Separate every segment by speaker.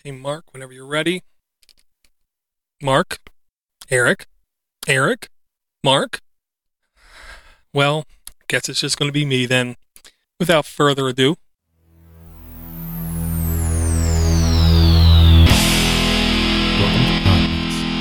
Speaker 1: Okay, Mark, whenever you're ready. Mark? Eric? Mark? Well, guess it's just going to be me then. Without further ado.
Speaker 2: Welcome to Podmas.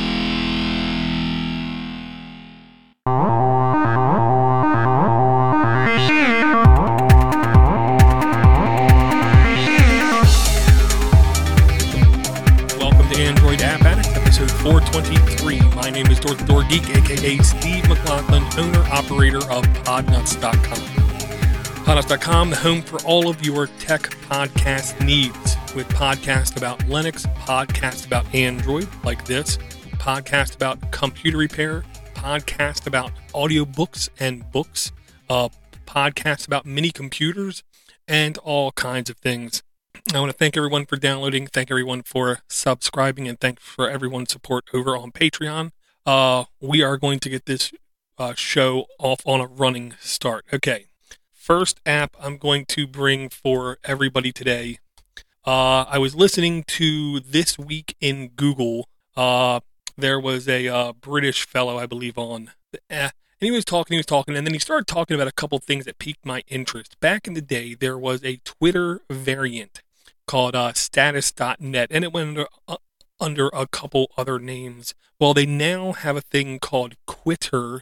Speaker 1: Welcome to Android App Addict, episode 423. My name is Door to Door Geek, aka Steve McLaughlin, owner-operator of Podnuts.com. Podnuts.com, the home for all of your tech podcast needs, with podcasts about Linux, podcasts about Android, like this, podcast about computer repair, podcast about audiobooks and books, podcasts about mini computers, and all kinds of things. I want to thank everyone for downloading, thank everyone for subscribing, and thank for everyone's support over on Patreon. We are going to get this show off on a running start. Okay, first app I'm going to bring for everybody today. I was listening to This Week in Google. There was a British fellow, I believe, on. And he was talking, and then he started talking about a couple things that piqued my interest. Back in the day, there was a Twitter variant called status.net, and it went under a couple other names. Well, they now have a thing called Quitter,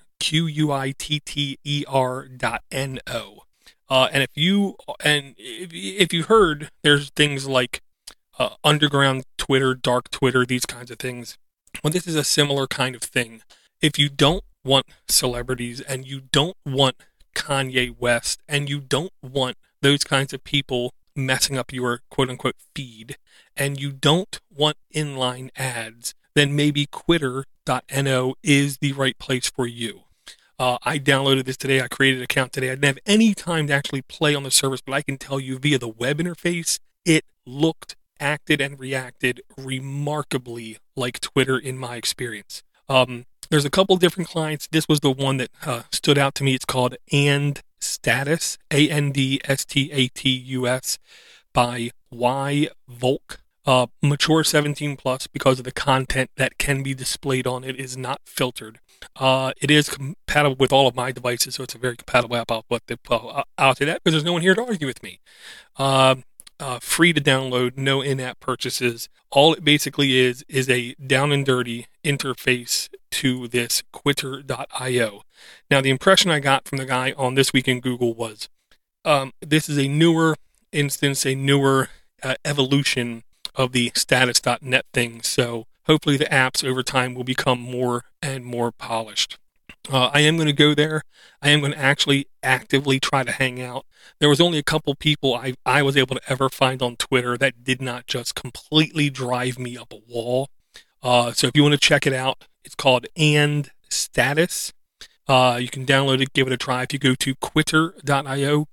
Speaker 1: Quitter.no. And if you heard, there's things like underground Twitter, dark Twitter, these kinds of things. Well, this is a similar kind of thing. If you don't want celebrities, and you don't want Kanye West, and you don't want those kinds of people messing up your quote-unquote feed, and you don't want inline ads, then maybe Quitter.no is the right place for you. I downloaded this today. I created an account today. I didn't have any time to actually play on the service, but I can tell you via the web interface, it looked, acted, and reacted remarkably like Twitter in my experience. There's a couple different clients. This was the one that stood out to me. It's called AndStatus, AndStatus, by Y Volk. Mature 17 plus, because of the content that can be displayed on it is not filtered. It is compatible with all of my devices, so it's a very compatible app. I'll say that because there's no one here to argue with me. Free to download, no in-app purchases. All it basically is a down and dirty interface to this Quitter.io. Now, the impression I got from the guy on This Week in Google was this is a newer instance, a newer evolution of the status.net thing, so hopefully the apps over time will become more and more polished. I am going to go there. I am going to actually actively try to hang out. There was only a couple people I was able to ever find on Twitter that did not just completely drive me up a wall. So if you want to check it out, it's called AndStatus. You can download it, give it a try. If you go to Quitter.io,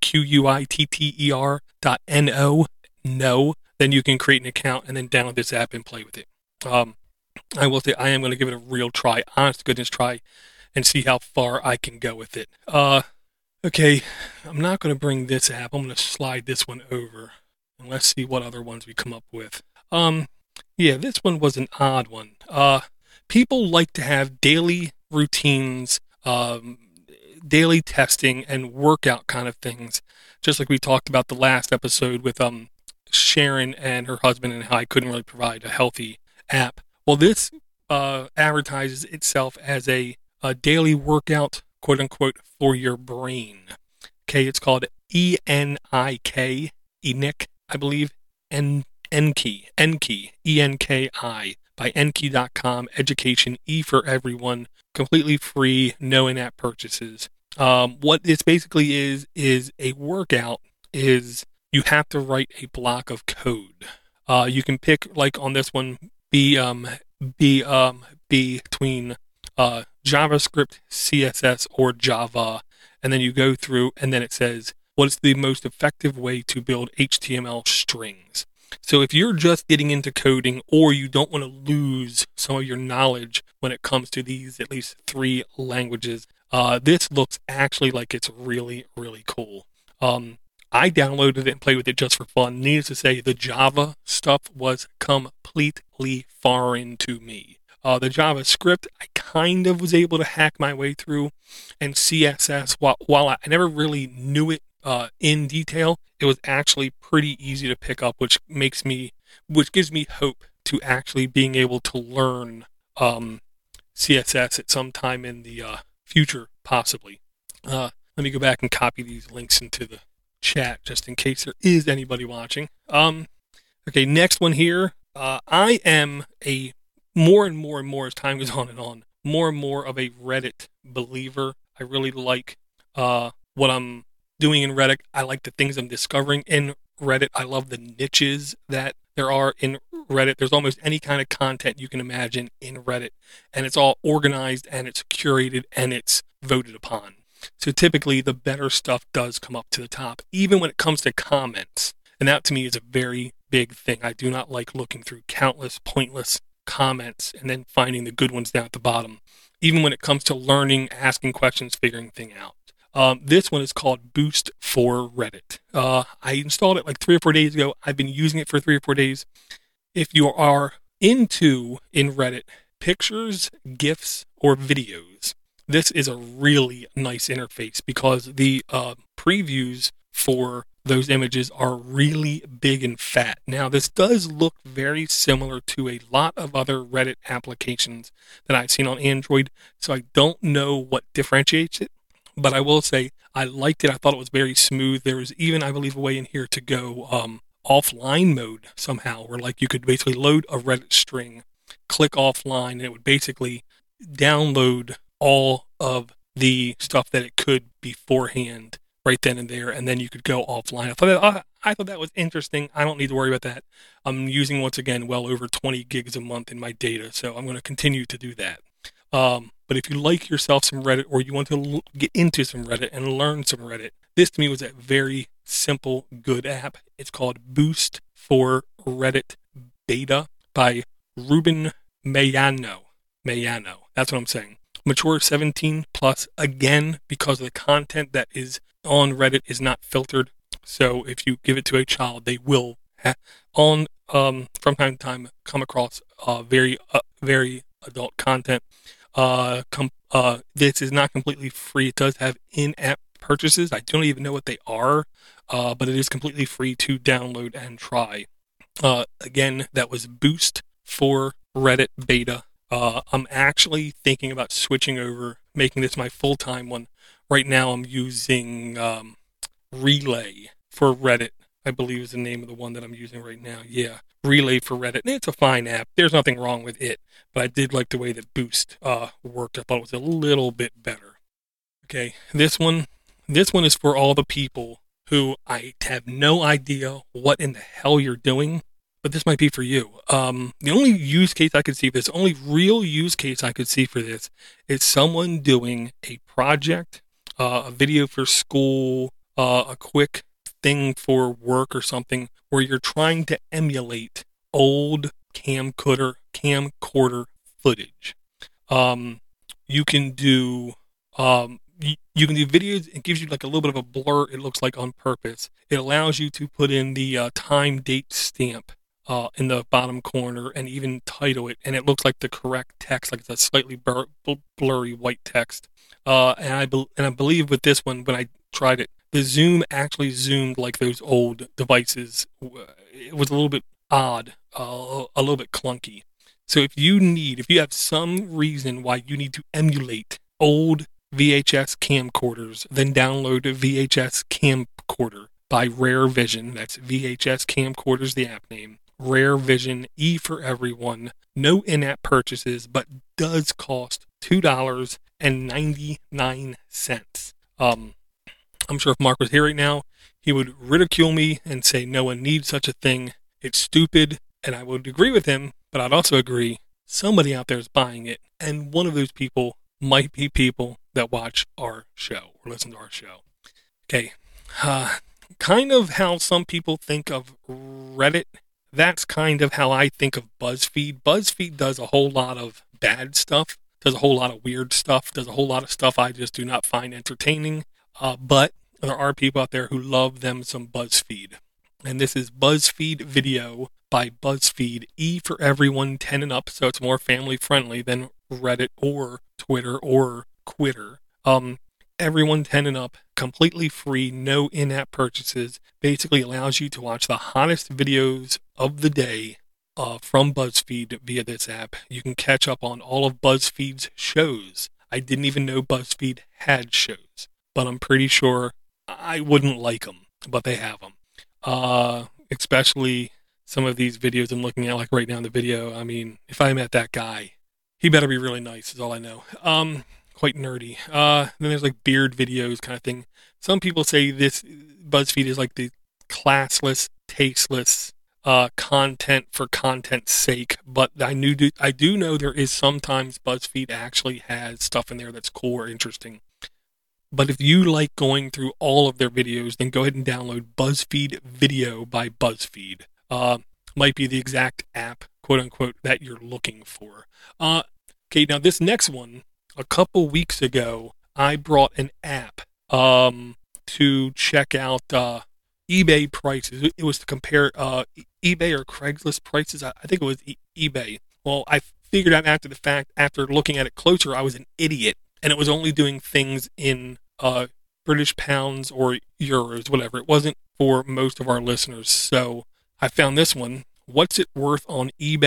Speaker 1: Quitter.no, then you can create an account and then download this app and play with it. I will say I am going to give it a real try, honest to goodness try, and see how far I can go with it. Okay, I'm not going to bring this app. I'm going to slide this one over, and let's see what other ones we come up with. Yeah, this one was an odd one. People like to have daily routines, daily testing, and workout kind of things, just like we talked about the last episode with Sharon and her husband and how I couldn't really provide a healthy app. Well, this advertises itself as a daily workout, quote-unquote, for your brain. Okay, it's called ENIK, I believe, Enki, E-N-K-I, by Enki.com, education, E for everyone, completely free, no in-app purchases. What this basically is a workout is you have to write a block of code. You can pick, like on this one, between JavaScript, CSS, or Java, and then you go through, and then it says, what is the most effective way to build HTML strings? So if you're just getting into coding, or you don't want to lose some of your knowledge when it comes to these at least 3 languages, this looks actually like it's really, really cool. I downloaded it and played with it just for fun. Needless to say, the Java stuff was completely foreign to me. The JavaScript, I kind of was able to hack my way through, and CSS, while I never really knew it in detail, it was actually pretty easy to pick up, which gives me hope to actually being able to learn CSS at some time in the future, possibly. Let me go back and copy these links into the chat just in case there is anybody watching. Okay, next one here. I am a more and more as time goes on and on, more and more of a Reddit believer. I really like what I'm doing in Reddit. I like the things I'm discovering in Reddit. I love the niches that there are in Reddit. There's almost any kind of content you can imagine in Reddit, and it's all organized and it's curated and it's voted upon. So typically the better stuff does come up to the top, even when it comes to comments. And that to me is a very big thing. I do not like looking through countless pointless comments and then finding the good ones down at the bottom. Even when it comes to learning, asking questions, figuring things out. This one is called Boost for Reddit. I installed it like 3 or 4 days ago. I've been using it for 3 or 4 days. If you are in Reddit, pictures, GIFs, or videos, this is a really nice interface because the previews for those images are really big and fat. Now, this does look very similar to a lot of other Reddit applications that I've seen on Android, so I don't know what differentiates it, but I will say I liked it. I thought it was very smooth. There was even, I believe, a way in here to go offline mode somehow, where like you could basically load a Reddit string, click offline, and it would basically download all of the stuff that it could beforehand right then and there, and then you could go offline. I thought that was interesting. I don't need to worry about that. I'm using, once again, well over 20 gigs a month in my data, so I'm going to continue to do that. But if you like yourself some Reddit, or you want to get into some Reddit and learn some Reddit, this to me was a very simple, good app. It's called Boost for Reddit Beta by Ruben Mayano. That's what I'm saying. Mature 17 plus, again, because of the content that is on Reddit is not filtered. So if you give it to a child, they will from time to time come across very adult content. This is not completely free. It does have in-app purchases. I don't even know what they are, but it is completely free to download and try. Again, that was Boost for Reddit Beta. I'm actually thinking about switching over, making this my full-time one. Right now I'm using Relay for Reddit, I believe is the name of the one that I'm using right now. Yeah, Relay for Reddit. And it's a fine app. There's nothing wrong with it, but I did like the way that Boost worked. I thought it was a little bit better. Okay, this one is for all the people who I have no idea what in the hell you're doing, but this might be for you. The only use case I could see for this, only real use case I could see for this is someone doing a project, a video for school, a quick thing for work or something, where you're trying to emulate old camcorder footage. You can do videos. It gives you like a little bit of a blur, it looks like, on purpose. It allows you to put in the time date stamp in the bottom corner and even title it, and it looks like the correct text, like it's a slightly blurry white text. And I believe with this one, when I tried it, the zoom actually zoomed like those old devices. It was a little bit odd, a little bit clunky. So if you have some reason why you need to emulate old VHS camcorders, then download a VHS camcorder by Rare Vision. That's VHS Camcorders, the app name. Rare Vision, E for everyone. No in-app purchases, but does cost $2.99. I'm sure if Mark was here right now, he would ridicule me and say no one needs such a thing. It's stupid, and I would agree with him, but I'd also agree somebody out there is buying it, and one of those people might be people that watch our show or listen to our show. Okay, kind of how some people think of Reddit, that's kind of how I think of BuzzFeed. BuzzFeed does a whole lot of bad stuff, does a whole lot of weird stuff, does a whole lot of stuff I just do not find entertaining. But there are people out there who love them some BuzzFeed. And this is BuzzFeed Video by BuzzFeed, E for everyone 10 and up, so it's more family friendly than Reddit or Twitter or Quitter. Everyone 10 and up, completely free, no in-app purchases, basically allows you to watch the hottest videos of the day from BuzzFeed via this app. You can catch up on all of BuzzFeed's shows. I didn't even know BuzzFeed had shows, but I'm pretty sure I wouldn't like them, but they have them. Especially some of these videos I'm looking at, like right now in the video. I mean, if I met that guy, he better be really nice, is all I know. Quite nerdy. Then there's like beard videos kind of thing. Some people say this BuzzFeed is like the classless, tasteless content for content's sake, but I do know there is sometimes BuzzFeed actually has stuff in there that's cool or interesting. But if you like going through all of their videos, then go ahead and download BuzzFeed Video by BuzzFeed. Might be the exact app, quote unquote, that you're looking for. Okay, now this next one, a couple weeks ago, I brought an app to check out eBay prices. It was to compare eBay or Craigslist prices. I think it was eBay. Well, I figured out after the fact, after looking at it closer, I was an idiot. And it was only doing things in British pounds or euros, whatever. It wasn't for most of our listeners. So I found this one. What's it worth on eBay? ?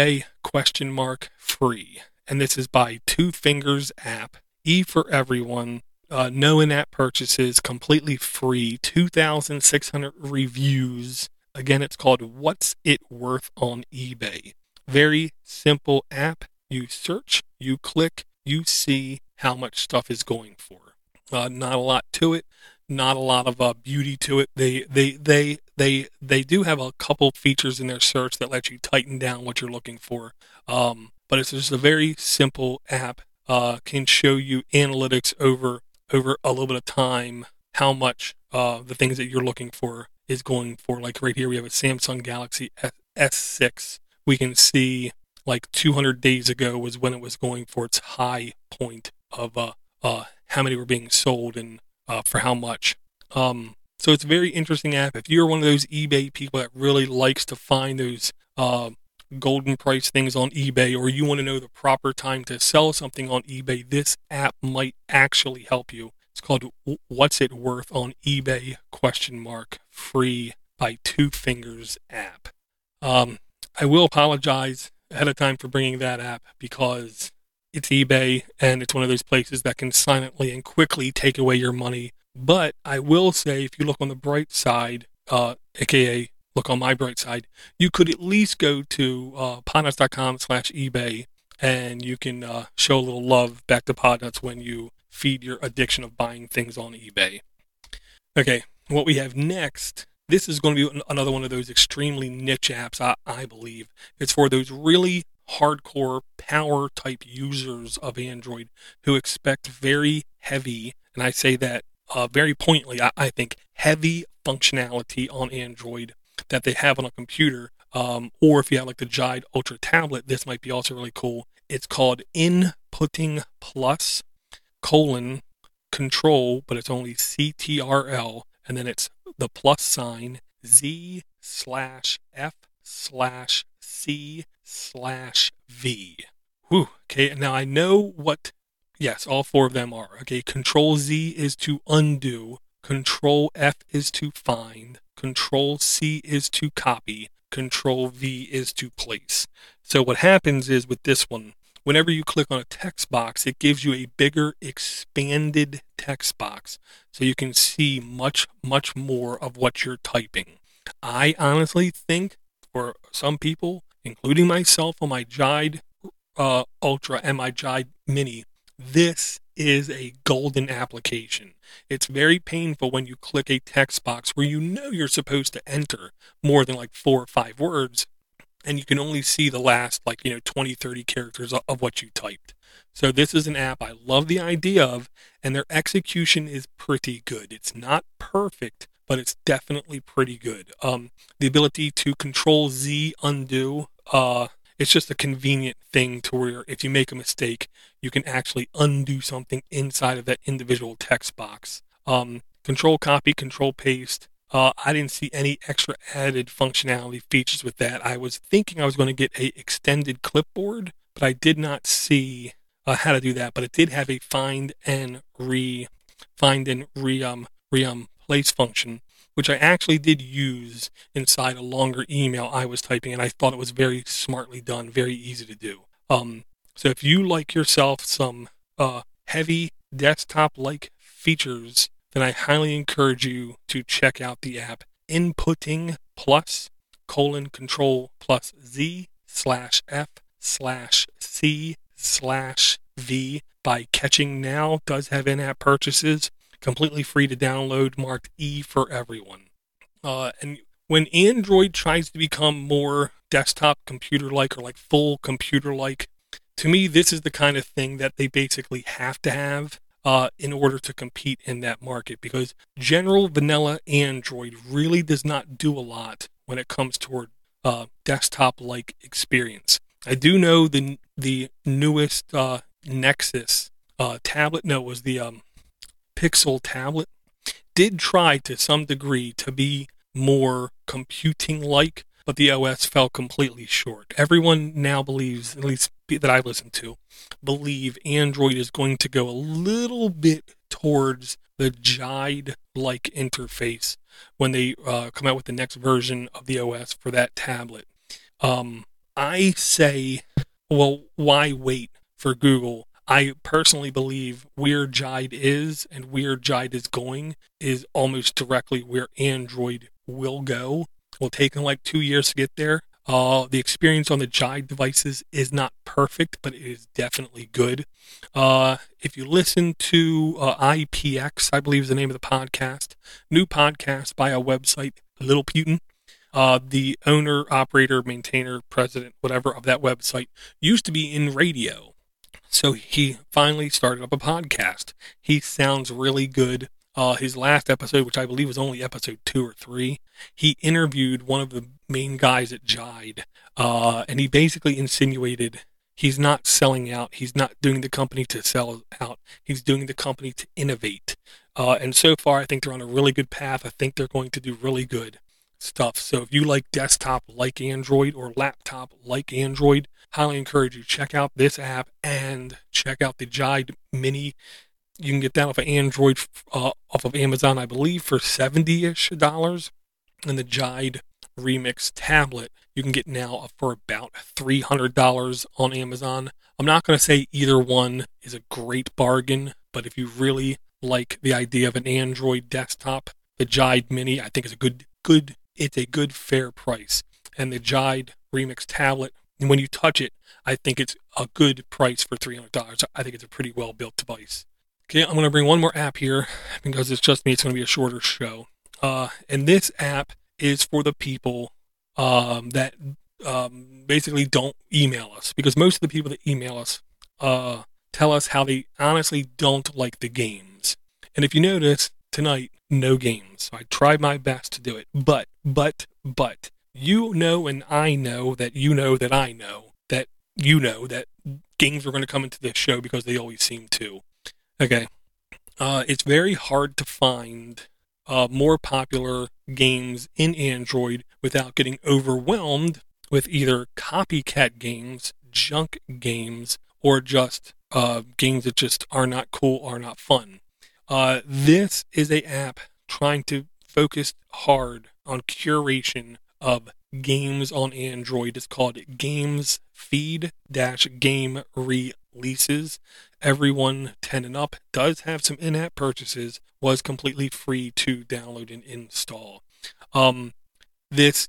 Speaker 1: Free. And this is by Two Fingers app. E for everyone. No in-app purchases. Completely free. 2,600 reviews. Again, it's called What's It Worth on eBay. Very simple app. You search, you click, you see how much stuff is going for. Not a lot to it. Not a lot of beauty to it. They do have a couple features in their search that let you tighten down what you're looking for. But it's just a very simple app. Can show you analytics over a little bit of time, how much the things that you're looking for is going for. Like right here, we have a Samsung Galaxy S6. We can see like 200 days ago was when it was going for its high point of how many were being sold and for how much. So it's a very interesting app. If you're one of those eBay people that really likes to find those golden price things on eBay, or you want to know the proper time to sell something on eBay, this app might actually help you. It's called What's It Worth on eBay? ? Free by Two Fingers app. I will apologize ahead of time for bringing that app because it's eBay and it's one of those places that can silently and quickly take away your money. But I will say, if you look on the bright side, aka look on my bright side, you could at least go to podnuts.com/eBay and you can show a little love back to Podnuts when you feed your addiction of buying things on eBay. Okay, what we have next, this is going to be another one of those extremely niche apps, I believe. It's for those really hardcore power type users of Android who expect very heavy, and I say that very pointedly, I think heavy functionality on Android that they have on a computer, or if you have like the Jide Ultra tablet, this might be also really cool. It's called Inputting Plus : Control, but it's only CTRL, and then it's the plus sign Z/F/C/V. Whew. Okay, now I know what, yes, all four of them are. Okay, Control Z is to undo, Control F is to find, Control C is to copy, Control V is to place. So what happens is with this one, whenever you click on a text box, it gives you a bigger expanded text box so you can see much, much more of what you're typing. I honestly think for some people, including myself on my Jide Ultra and my Jide Mini, this is a golden application. It's very painful when you click a text box where you know you're supposed to enter more than like 4 or 5 words, and you can only see the last 20, 30 characters of what you typed. So this is an app I love the idea of, and their execution is pretty good. It's not perfect, but it's definitely pretty good. The ability to Control Z undo, it's just a convenient thing to where if you make a mistake, you can actually undo something inside of that individual text box. Control copy, control paste. I didn't see any extra added functionality features with that. I was thinking I was going to get a extended clipboard, but I did not see how to do that. But it did have a find and replace function, which I actually did use inside a longer email I was typing, and I thought it was very smartly done, very easy to do. So if you like yourself some heavy desktop-like features, then I highly encourage you to check out the app Inputting Plus Control plus Z/F/C/V by Catching Now. Does have in-app purchases, completely free to download, marked E for everyone. And when Android tries to become more desktop computer-like or like full computer-like, to me, this is the kind of thing that they basically have to have in order to compete in that market, because general vanilla Android really does not do a lot when it comes toward desktop-like experience. I do know the newest Nexus tablet, no, it was the Pixel tablet, did try to some degree to be more computing-like, but the OS fell completely short. Everyone now believes, at least that I've listened to, believe Android is going to go a little bit towards the Jide-like interface when they come out with the next version of the OS for that tablet. I say, well, why wait for Google? I personally believe where Jide is and where Jide is going is almost directly where Android will go. It will take them like 2 years to get there. The experience on the Jide devices is not perfect, but it is definitely good. If you listen to IPX, I believe is the name of the podcast, new podcast by a website, Little Putin, the owner, operator, maintainer, president, whatever of that website, used to be in radio. So he finally started up a podcast. He sounds really good. His last episode, which I believe was only episode 2 or 3, he interviewed one of the main guys at Jide, and he basically insinuated he's not selling out. He's not doing the company to sell out. He's doing the company to innovate. And so far, I think they're on a really good path. I think they're going to do really good stuff. So if you like desktop like Android or laptop like Android, highly encourage you check out this app and check out the Jide Mini. You can get that off of Android, off of Amazon, I believe, for $70-ish. And the Jide Remix tablet you can get now for about $300 on Amazon. I'm not going to say either one is a great bargain, but if you really like the idea of an Android desktop, the Jide Mini, I think is it's a good fair price. And the Jide Remix tablet, when you touch it, I think it's a good price for $300. I think it's a pretty well-built device. Okay, I'm going to bring one more app here because it's just me. It's going to be a shorter show. And this app is for the people that basically don't email us, because most of the people that email us tell us how they honestly don't like the games. And if you notice, tonight, no games. So I tried my best to do it. But, you know and I know that you know that I know that you know that games are going to come into this show because they always seem to. Okay. It's very hard to find more popular games in Android without getting overwhelmed with either copycat games, junk games, or just games that just are not cool or not fun. This is an app trying to focus hard on curation of games on Android. It's called Games Feed-Game Releases. Everyone 10 and up does have some in-app purchases, was completely free to download and install. This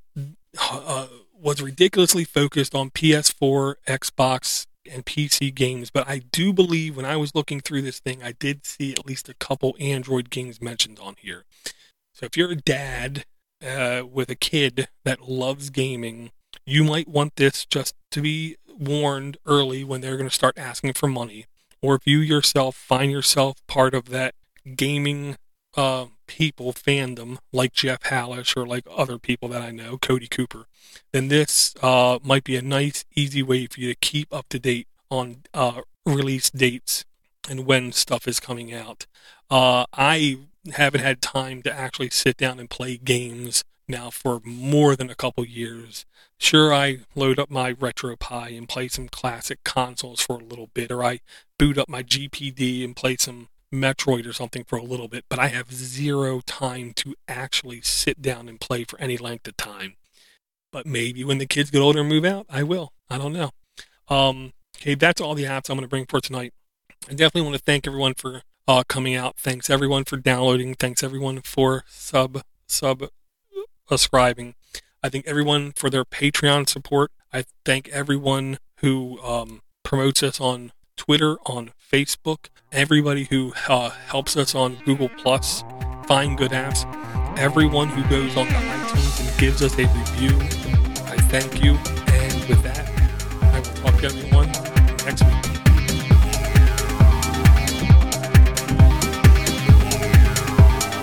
Speaker 1: was ridiculously focused on PS4, Xbox, and PC games, but I do believe when I was looking through this thing, I did see at least a couple Android games mentioned on here. So if you're a dad with a kid that loves gaming, you might want this just to be warned early when they're going to start asking for money. Or if you yourself find yourself part of that gaming people fandom, like Jeff Hallish or like other people that I know, Cody Cooper, then this might be a nice, easy way for you to keep up to date on release dates and when stuff is coming out. I haven't had time to actually sit down and play games now for more than a couple years. Sure, I load up my RetroPie and play some classic consoles for a little bit, or I boot up my GPD and play some Metroid or something for a little bit, but I have zero time to actually sit down and play for any length of time. But maybe when the kids get older and move out, I will. I don't know. Okay, that's all the apps I'm going to bring for tonight. I definitely want to thank everyone for coming out. Thanks everyone for downloading. Thanks everyone for subscribing. I thank everyone for their Patreon support. I thank everyone who promotes us on Twitter, on Facebook, everybody who helps us on Google Plus, find good apps, everyone who goes on to iTunes and gives us a review. I thank you. And with that, I will talk to everyone next week.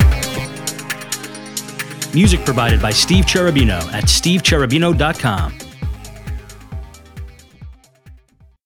Speaker 3: Music provided by Steve Cherubino at stevecherubino.com.